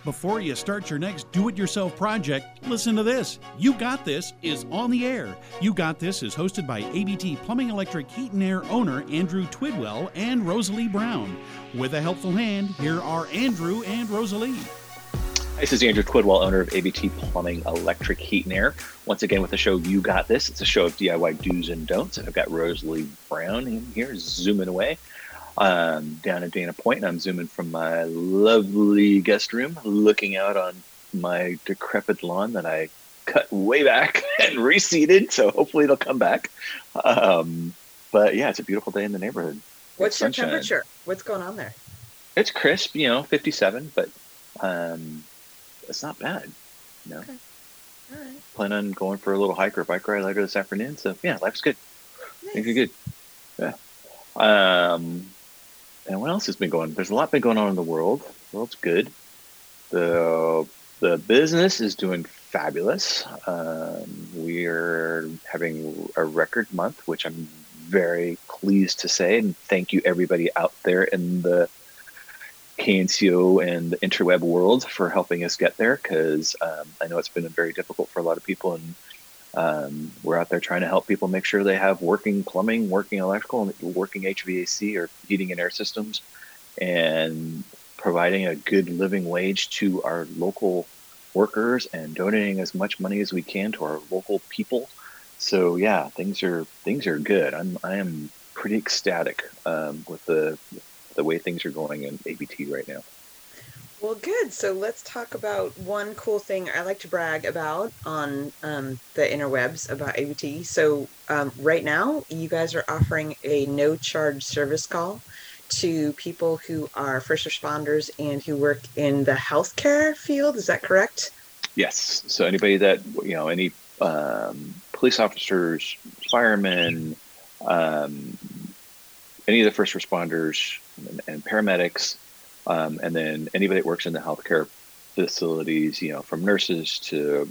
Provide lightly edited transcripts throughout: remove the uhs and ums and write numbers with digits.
Before you start your next do-it-yourself project, listen to this. You Got This is on the air. You Got This is hosted by ABT Plumbing Electric Heat and Air owner Andrew Twidwell and Rosalie Brown. With a helpful hand, here are Andrew and Rosalie. This is Andrew Twidwell, owner of ABT Plumbing Electric Heat and Air. Once again with the show You Got This. It's a show of DIY do's and don'ts. And I've got Rosalie Brown in here zooming away. Down in Dana Point, and I'm zooming from my lovely guest room, looking out on my decrepit lawn that I cut way back and reseeded, so hopefully it'll come back. But yeah, it's a beautiful day in the neighborhood. What's your temperature? What's going on there? It's crisp, 57, but it's not bad. Okay. All right. Plan on going for a little hike or bike ride later this afternoon, so yeah, life's good. Nice. Things are good. Yeah. And what else has been going on? There's a lot been going on in the world. The world's good. The business is doing fabulous. We're having a record month, which I'm very pleased to say. And thank you everybody out there in the KNCO and the interweb world for helping us get there, because I know it's been very difficult for a lot of people, and we're out there trying to help people make sure they have working plumbing, working electrical, and working HVAC or heating and air systems, and providing a good living wage to our local workers and donating as much money as we can to our local people. So yeah, things are good. I am pretty ecstatic with the way things are going in ABT right now. Well, good. So let's talk about one cool thing I like to brag about on the interwebs about ABT. So right now, you guys are offering a no-charge service call to people who are first responders and who work in the healthcare field. Is that correct? Yes. So anybody that, any police officers, firemen, any of the first responders and paramedics, and then anybody that works in the healthcare facilities, from nurses to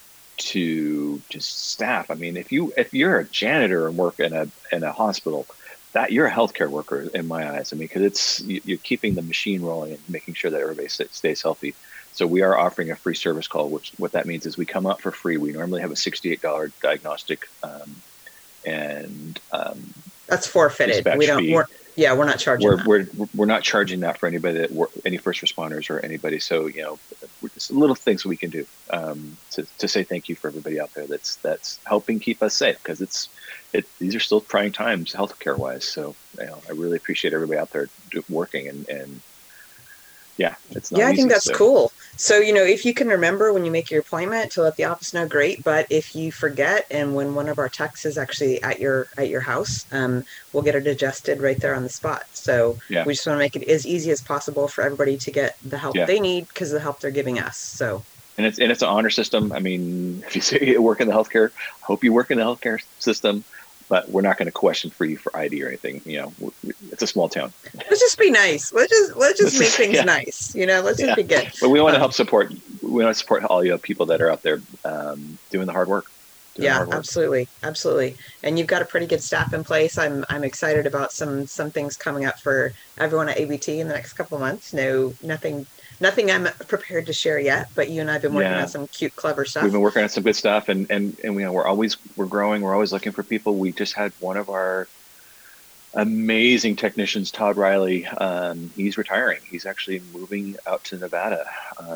just staff. I mean, if you're a janitor and work in a hospital, that you're a healthcare worker in my eyes. I mean, because you're keeping the machine rolling and making sure that everybody stays healthy. So we are offering a free service call, which what that means is we come out for free. We normally have a $68 diagnostic, and that's forfeited. We're not charging that. We're not charging that for anybody any first responders or anybody. So, just little things we can do to say thank you for everybody out there that's helping keep us safe, because these are still trying times healthcare wise. So, I really appreciate everybody out there working and yeah, it's not easy. I think that's cool. So, if you can remember when you make your appointment to let the office know, great. But if you forget, and when one of our techs is actually at your house, we'll get it adjusted right there on the spot. So we just want to make it as easy as possible for everybody to get the help they need, because of the help they're giving us. So. And it's an honor system. I mean, if you say you work in the healthcare, I hope you work in the healthcare system. But we're not going to question for you for ID or anything. It's a small town. Let's just be nice. Let's just make things nice. Let's just be good. But we want to help support. We want to support all you people that are out there doing the hard work. Absolutely. And you've got a pretty good staff in place. I'm excited about some things coming up for everyone at ABT in the next couple of months. Nothing I'm prepared to share yet, but you and I have been working on some cute, clever stuff. We've been working on some good stuff, and we're growing. We're always looking for people. We just had one of our amazing technicians, Todd Riley. He's retiring. He's actually moving out to Nevada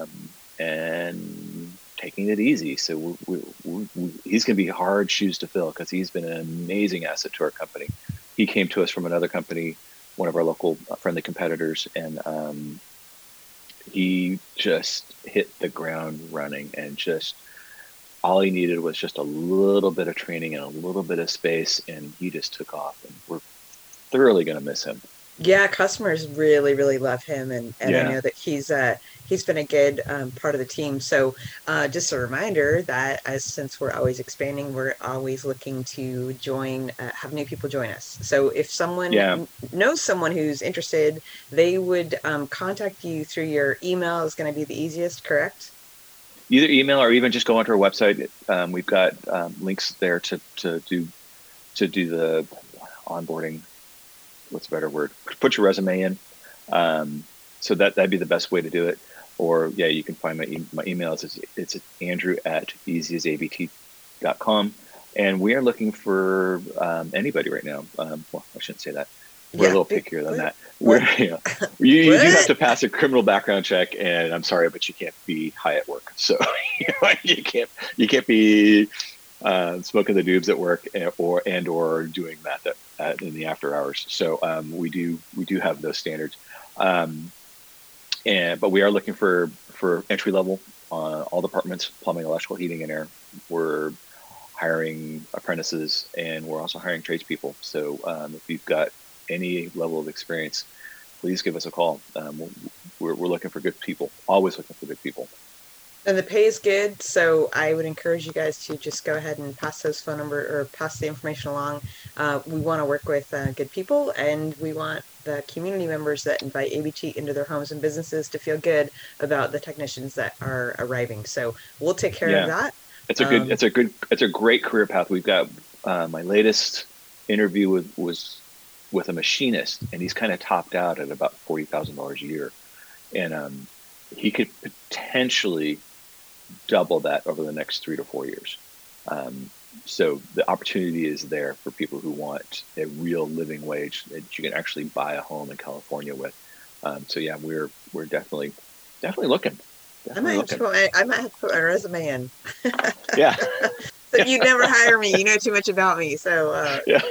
and taking it easy. So he's going to be hard shoes to fill, because he's been an amazing asset to our company. He came to us from another company, one of our local friendly competitors, and he just hit the ground running, and just all he needed was just a little bit of training and a little bit of space, and he just took off, and we're thoroughly going to miss him. Yeah, customers really, really love him, and I know that he's been a good part of the team. So just a reminder that since we're always expanding, we're always looking to have new people join us. So if someone knows someone who's interested, they would contact you through your email is going to be the easiest, correct? Either email or even just go onto our website. We've got links there to do the onboarding. What's a better word? Put your resume in. So that'd be the best way to do it. or you can find my email. It's andrew@easyasabt.com. And we are looking for anybody right now. Well, I shouldn't say that. We're a little pickier than that. You do have to pass a criminal background check, and I'm sorry, but you can't be high at work. So you can't be smoking the doobs at work or doing meth in the after hours. So we do have those standards. But we are looking for entry level on all departments: plumbing, electrical, heating, and air. We're hiring apprentices, and we're also hiring tradespeople. So if you've got any level of experience, please give us a call. We're looking for good people, always looking for good people. And the pay is good, so I would encourage you guys to just go ahead and pass those phone number or pass the information along. We want to work with good people, and we want the community members that invite ABT into their homes and businesses to feel good about the technicians that are arriving. So we'll take care of that. It's a great career path. We've got my latest interview was with a machinist, and he's kind of topped out at about $40,000 a year, and he could potentially double that over the next 3 to 4 years. So the opportunity is there for people who want a real living wage that you can actually buy a home in California with. So yeah, we're definitely looking. I might have to put my resume in. Yeah. So you'd never hire me. You know too much about me. So yeah.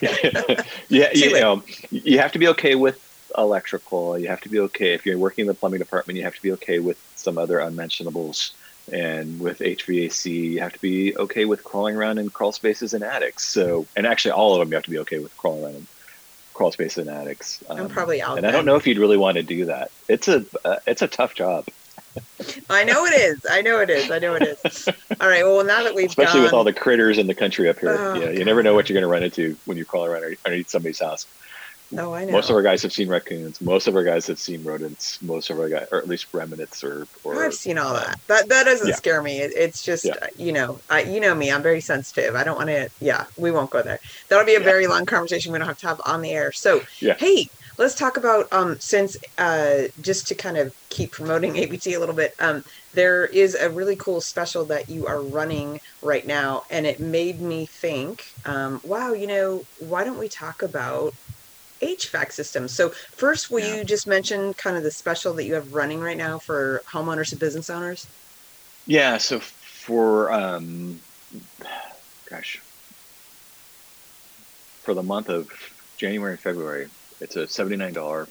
You have to be okay with electrical. You have to be okay if you're working in the plumbing department. You have to be okay with some other unmentionables, and with HVAC, you have to be okay with crawling around in crawl spaces and attics. So, and actually, all of them you have to be okay with crawling around in crawl spaces and attics. I'm probably out. And I don't know if you'd really want to do that. It's a tough job. I know it is. All right. Well, now that especially with all the critters in the country up here, you never know what you're going to run into when you crawl around underneath somebody's house. Oh, I know. Most of our guys have seen raccoons. Most of our guys have seen rodents. Most of our guys, or at least remnants, or I've seen all that. That doesn't scare me. It's just you know me. I'm very sensitive. I don't want to. Yeah, we won't go there. That'll be a very long conversation we don't have to have on the air. So hey, let's talk about since just to kind of keep promoting ABT a little bit. There is a really cool special that you are running right now, and it made me think, wow, why don't we talk about HVAC systems? So first, will you just mention kind of the special that you have running right now for homeowners and business owners? Yeah. So for for the month of January and February, it's a $79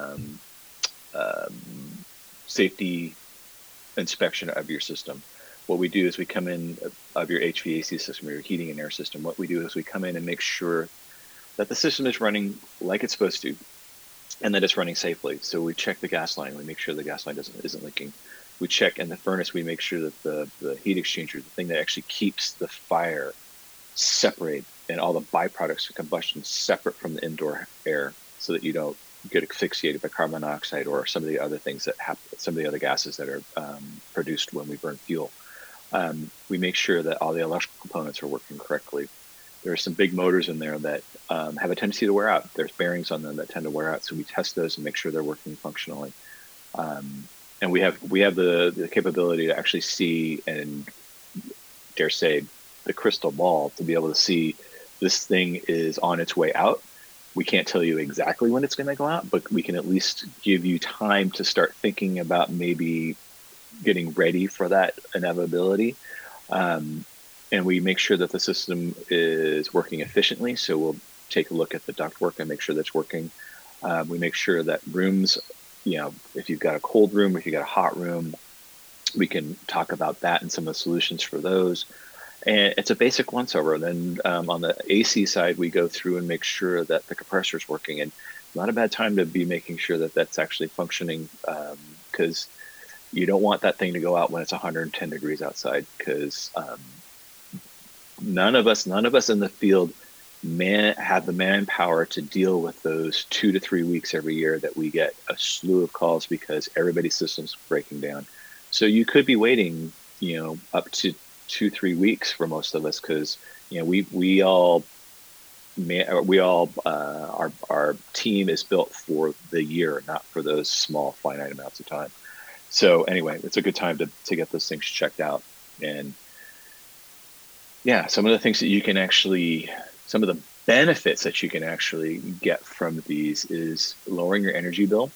safety inspection of your system. What we do is we come in of your HVAC system, your heating and air system. What we do is we come in and make sure that the system is running like it's supposed to, and that it's running safely. So we check the gas line. We make sure the gas line isn't leaking. We check in the furnace. We make sure that the heat exchanger, the thing that actually keeps the fire separate and all the byproducts of combustion separate from the indoor air, so that you don't get asphyxiated by carbon monoxide or some of the other things that happen, some of the other gases that are produced when we burn fuel. We make sure that all the electrical components are working correctly. There are some big motors in there that have a tendency to wear out. There's bearings on them that tend to wear out, so we test those and make sure they're working functionally. And we have the capability to actually see and dare say the crystal ball to be able to see this thing is on its way out. We can't tell you exactly when it's going to go out, but we can at least give you time to start thinking about maybe getting ready for that inevitability. And we make sure that the system is working efficiently. So we'll take a look at the ductwork and make sure that's working. We make sure that rooms, if you've got a cold room, if you've got a hot room, we can talk about that and some of the solutions for those. And it's a basic once over. Then on the AC side, we go through and make sure that the compressor is working. And not a bad time to be making sure that that's actually functioning, because you don't want that thing to go out when it's 110 degrees outside, because none of us in the field have the manpower to deal with those 2 to 3 weeks every year that we get a slew of calls because everybody's system's breaking down. So you could be waiting, up to 2-3 weeks for most of us, because our team is built for the year, not for those small finite amounts of time. So anyway, it's a good time to get those things checked out. And yeah, some of the things that you can actually, some of the benefits that you can actually get from these is lowering your energy bill.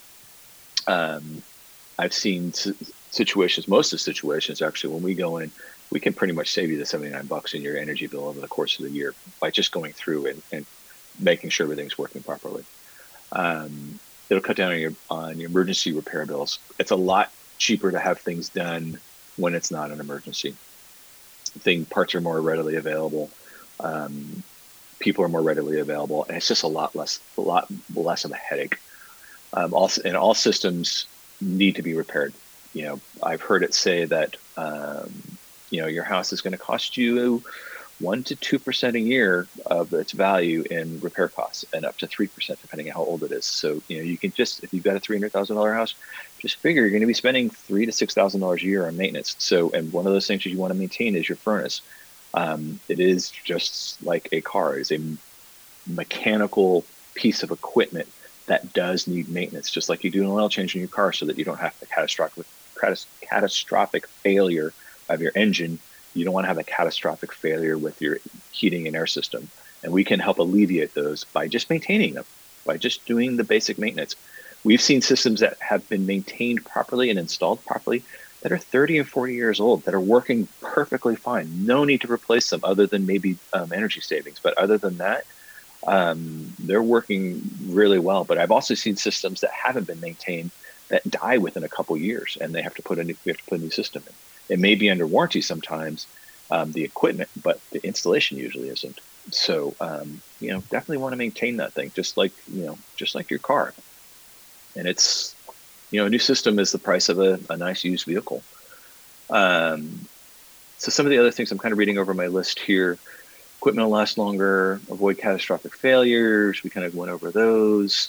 I've seen situations, most of the situations actually, when we go in, we can pretty much save you the $79 in your energy bill over the course of the year by just going through and making sure everything's working properly. It'll cut down on your emergency repair bills. It's a lot cheaper to have things done when it's not an emergency. Parts are more readily available. People are more readily available, and it's just a lot less of a headache. Also, and all systems need to be repaired. I've heard it say that your house is going to cost you 1 to 2% a year of its value in repair costs, and up to 3% depending on how old it is. So you can just, if you've got a $300,000 house, just figure you're going to be spending $3,000 to $6,000 a year on maintenance. So, and one of those things that you want to maintain is your furnace. It is just like a car. It's a mechanical piece of equipment that does need maintenance, just like you do an oil change in your car, so that you don't have the catastrophic failure of your engine. You don't want to have a catastrophic failure with your heating and air system. And we can help alleviate those by just maintaining them, by just doing the basic maintenance. We've seen systems that have been maintained properly and installed properly that are 30 and 40 years old, that are working perfectly fine. No need to replace them other than maybe energy savings. But other than that, they're working really well. But I've also seen systems that haven't been maintained that die within a couple years, and we have to put a new system in. It may be under warranty sometimes, the equipment, but the installation usually isn't. So, definitely want to maintain that thing, just like your car. And it's, a new system is the price of a nice used vehicle. So some of the other things I'm kind of reading over my list here: equipment will last longer, avoid catastrophic failures. We kind of went over those.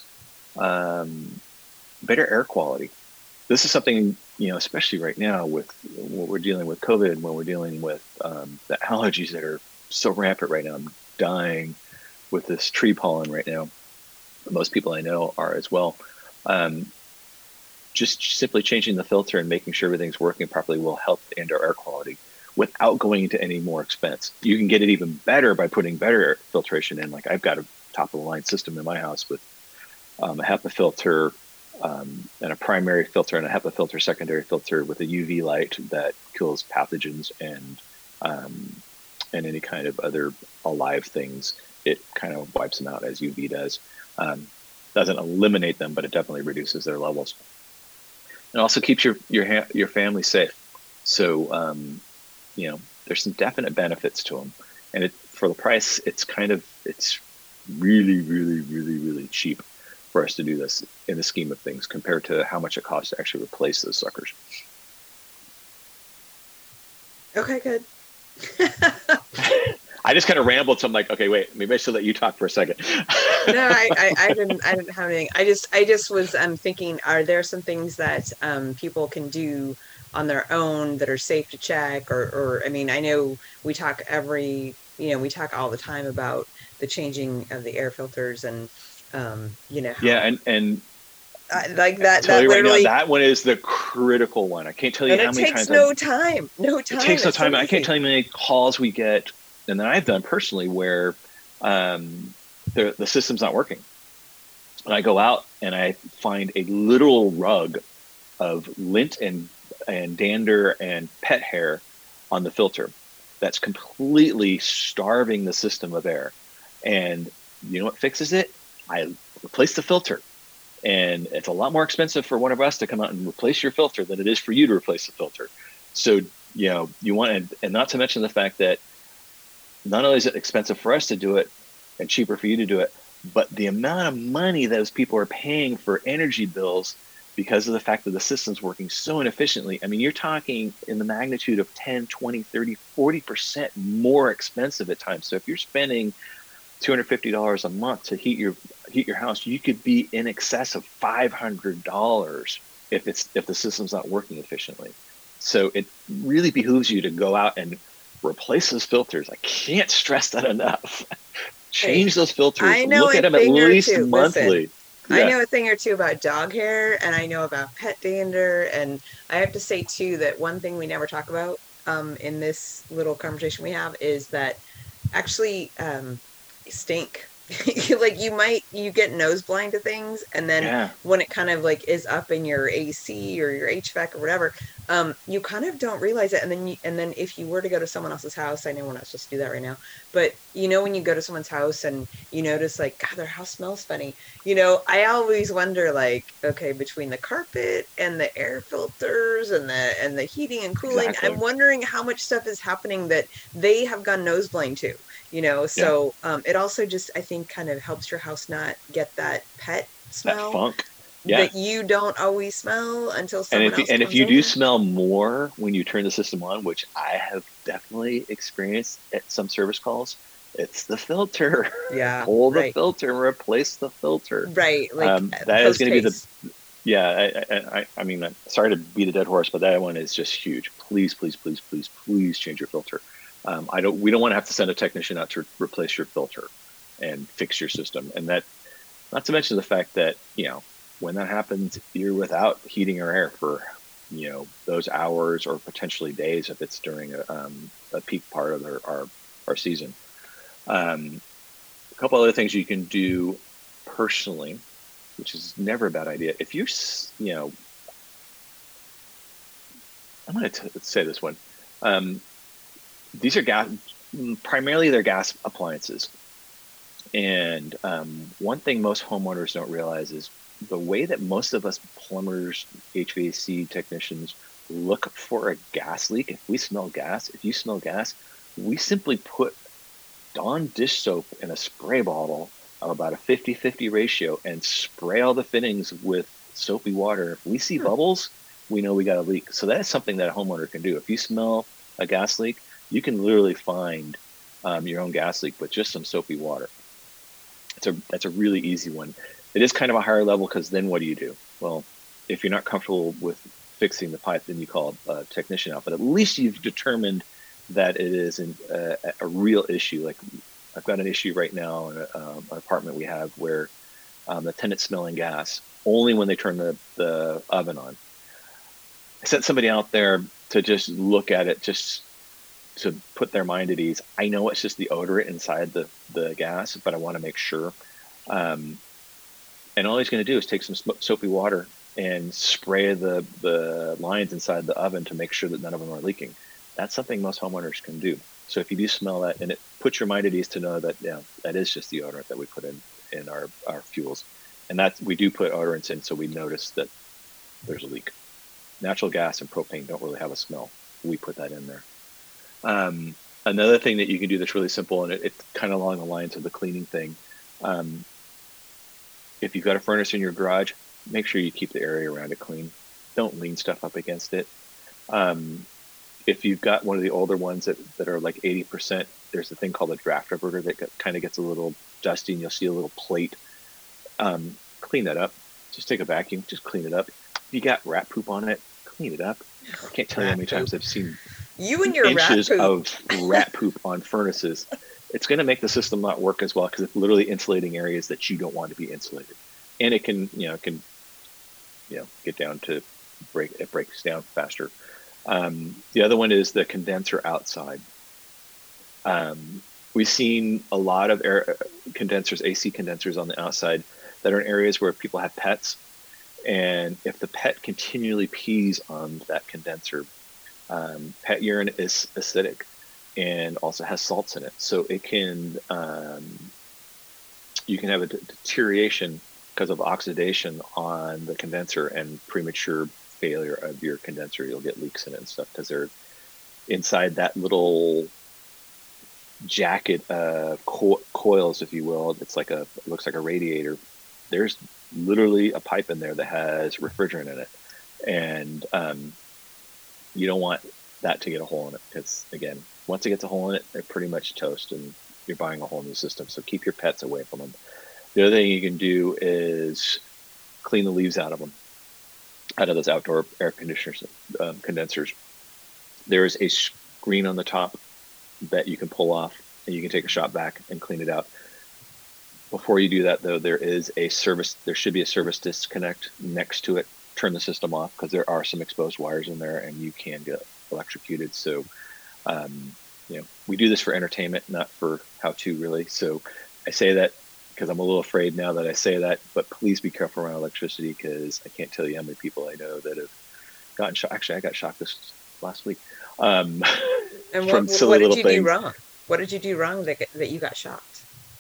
Better air quality. This is something, especially right now with what we're dealing with COVID, when we're dealing with the allergies that are so rampant right now. I'm dying with this tree pollen right now. Most people I know are as well. Just simply changing the filter and making sure everything's working properly will help the indoor air quality without going into any more expense. You can get it even better by putting better filtration in. Like, I've got a top of the line system in my house with a HEPA filter, and a primary filter and a HEPA filter, secondary filter with a UV light that kills pathogens and any kind of other alive things. It kind of wipes them out as UV does. Doesn't eliminate them, but it definitely reduces their levels. It also keeps your family safe. So there's some definite benefits to them, and for the price, it's really, really, really, really cheap for us to do this in the scheme of things compared to how much it costs to actually replace those suckers. Okay, good. I just kind of rambled, so I'm like, okay, wait, maybe I should let you talk for a second. No, I didn't have anything. I just was thinking, are there some things that people can do on their own that are safe to check, or I mean, I know we talk all the time about the changing of the air filters and yeah, and like that. Tell you right now, that one is the critical one. I can't tell you how many times. It takes no time. It takes no time. I can't tell you how many calls we get, and that I've done personally, where the system's not working, and I go out and I find a literal rug of lint and dander and pet hair on the filter that's completely starving the system of air. And you know what fixes it? I replace the filter, and it's a lot more expensive for one of us to come out and replace your filter than it is for you to replace the filter. So, you want, and not to mention the fact that not only is it expensive for us to do it and cheaper for you to do it, but the amount of money those people are paying for energy bills because of the fact that the system's working so inefficiently. I mean, you're talking in the magnitude of 10, 20, 30, 40% more expensive at times. So if you're spending $250 a month to heat your house, you could be in excess of $500 if the system's not working efficiently. So it really behooves you to go out and replace those filters. I can't stress that enough. Change those filters. Look at them at least monthly. I Yeah. know a thing or two about dog hair, and I know about pet dander. And I have to say too that one thing we never talk about in this little conversation we have is that actually stink. Like you get nose blind to things, and then Yeah. when it kind of like is up in your AC or your HVAC or whatever, you kind of don't realize it. And then if you were to go to someone else's house, I know we're not supposed to do that right now, but when you go to someone's house and you notice like, God, their house smells funny. I always wonder, like, okay, between the carpet and the air filters and the heating and cooling, Exactly. I'm wondering how much stuff is happening that they have gone nose blind to. Yeah. So it also just, I think, kind of helps your house not get that pet That smell funk. Yeah. that you don't always smell until And someone else if comes you do over. smell more when you turn the system on, which I have definitely experienced at some service calls, it's the filter. Yeah, Pull the right, filter and replace the filter. right, like That is post going to be the haste. yeah. I mean, sorry to beat a dead horse, but that one is just huge. Please, please, please, please, please change your filter. We don't want to have to send a technician out to replace your filter and fix your system, and that, not to mention the fact that when that happens, you're without heating or air for those hours or potentially days if it's during a peak part of our season. A couple other things you can do personally, which is never a bad idea. If you're, I'm going to say this one. These are primarily they're gas appliances. And one thing most homeowners don't realize is the way that most of us plumbers, HVAC technicians look for a gas leak. If you smell gas, we simply put Dawn dish soap in a spray bottle of about a 50-50 ratio and spray all the fittings with soapy water. If we see bubbles, we know we got a leak. So that is something that a homeowner can do. If you smell a gas leak, you can literally find your own gas leak with just some soapy water. That's a really easy one. It is kind of a higher level because then what do you do? Well, if you're not comfortable with fixing the pipe, then you call a technician out. But at least you've determined that it is a real issue. Like I've got an issue right now in an apartment we have where the tenant's smelling gas only when they turn the oven on. I sent somebody out there to just look at it, just to put their mind at ease. I know it's just the odorant inside the gas, but I want to make sure. And all he's going to do is take some soapy water and spray the lines inside the oven to make sure that none of them are leaking. That's something most homeowners can do. So if you do smell that, and it puts your mind at ease to know that that is just the odorant that we put in our fuels, and that we do put odorants in, so we notice that there's a leak. Natural gas and propane don't really have a smell. We put that in there. Another thing that you can do that's really simple, and it's kind of along the lines of the cleaning thing. If you've got a furnace in your garage, make sure you keep the area around it clean. Don't lean stuff up against it. If you've got one of the older ones that are like 80%, there's a thing called a draft diverter that kind of gets a little dusty, and you'll see a little plate. Clean that up. Just take a vacuum, just clean it up. If you got rat poop on it, clean it up. I can't tell you how many times I've seen you and your inches rat poop. of rat poop on furnaces. It's going to make the system not work as well because it's literally insulating areas that you don't want to be insulated, and it can get down to it breaks down faster. The other one is the condenser outside. We've seen a lot of air condensers, AC condensers on the outside that are in areas where people have pets, and if the pet continually pees on that condenser, pet urine is acidic and also has salts in it. So it can, you can have a deterioration because of oxidation on the condenser and premature failure of your condenser. You'll get leaks in it and stuff because they're inside that little jacket of coils, if you will. It looks like a radiator. There's literally a pipe in there that has refrigerant in it. And you don't want that to get a hole in it because, again, once it gets a hole in it, they're pretty much toast and you're buying a whole new system. So keep your pets away from them. The other thing you can do is clean the leaves out of them, out of those outdoor air conditioners, condensers. There is a screen on the top that you can pull off and you can take a shot back and clean it out. Before you do that, though, there should be a service disconnect next to it. Turn the system off, because there are some exposed wires in there and you can get electrocuted. So, we do this for entertainment, not for how to really. So I say that because I'm a little afraid now that I say that, but please be careful around electricity, because I can't tell you how many people I know that have gotten shocked. Actually, I got shocked this last week. And from silly little things. What did you do wrong? What did you do wrong that you got shocked?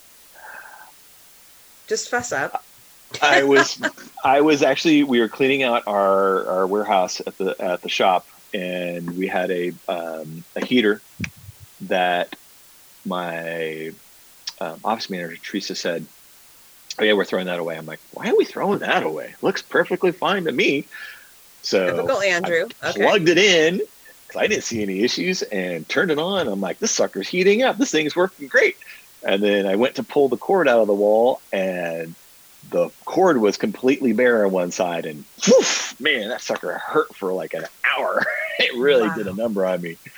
Just fess up. I was actually, we were cleaning out our warehouse at the shop, and we had a heater that my office manager Teresa said, "Oh yeah, we're throwing that away." I'm like, "Why are we throwing that away? Looks perfectly fine to me." So typical Andrew. I plugged it in because I didn't see any issues and turned it on. I'm like, "This sucker's heating up. This thing's working great." And then I went to pull the cord out of the wall, and the cord was completely bare on one side, and woof, man, that sucker hurt for like an hour. It really did a number on me.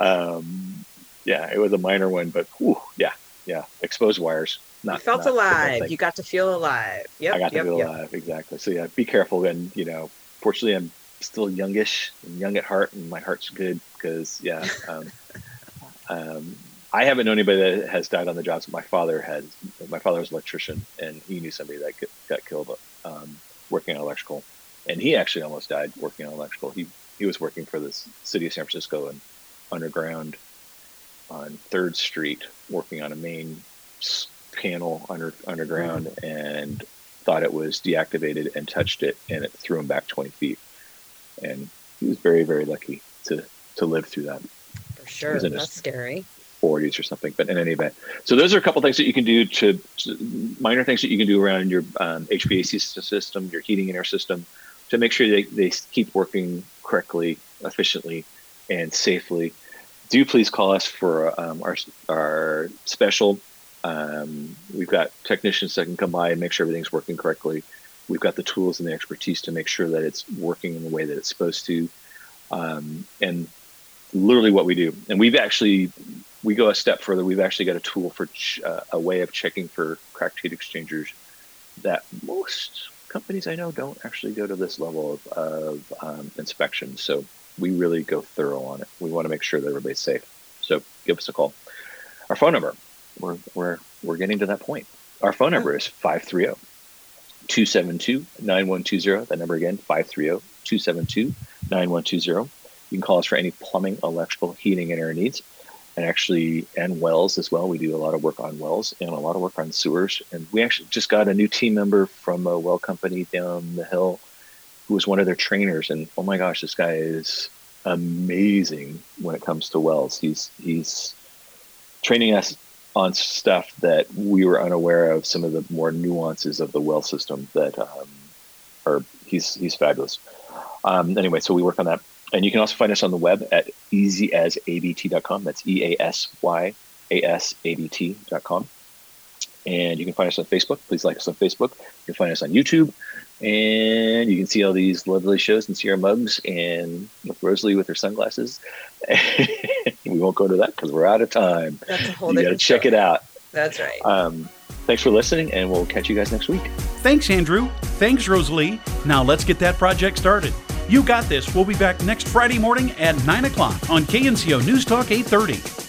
It was a minor one, but exposed wires. You felt alive. You got to feel alive. Yep. I got to feel alive, exactly. So be careful. And fortunately, I'm still youngish and young at heart, and my heart's good because I haven't known anybody that has died on the jobs. My father has. My father was an electrician, and he knew somebody that got killed working on electrical. And he actually almost died working on electrical. He was working for the city of San Francisco and underground on 3rd Street, working on a main panel underground, and thought it was deactivated and touched it, and it threw him back 20 feet. And he was very, very lucky to live through that. For sure. That's scary. 40s or something, but in any event. So those are a couple things that you can do minor things that you can do around your HVAC system, your heating and air system, to make sure they keep working correctly, efficiently, and safely. Do please call us for our special. We've got technicians that can come by and make sure everything's working correctly. We've got the tools and the expertise to make sure that it's working in the way that it's supposed to. And literally what we do. And we go a step further. We've actually got a tool for a way of checking for cracked heat exchangers that most companies I know don't actually go to this level of inspection. So we really go thorough on it. We want to make sure that everybody's safe. So give us a call. Our phone number, we're getting to that point. Our phone number is 530-272-9120. That number again, 530-272-9120. You can call us for any plumbing, electrical, heating, and air needs. And wells as well. We do a lot of work on wells and a lot of work on sewers. And we actually just got a new team member from a well company down the hill who was one of their trainers. And oh my gosh, this guy is amazing when it comes to wells. He's training us on stuff that we were unaware of, some of the more nuances of the well system that he's fabulous. Anyway, so we work on that. And you can also find us on the web at easyasabt.com. That's easyasAbt.com. And you can find us on Facebook. Please like us on Facebook. You can find us on YouTube. And you can see all these lovely shows and see our mugs and with Rosalie with her sunglasses. We won't go to that because we're out of time. That's a whole You got to check it out. That's right. Thanks for listening, and we'll catch you guys next week. Thanks, Andrew. Thanks, Rosalie. Now let's get that project started. You got this. We'll be back next Friday morning at 9 o'clock on KNCO News Talk 830.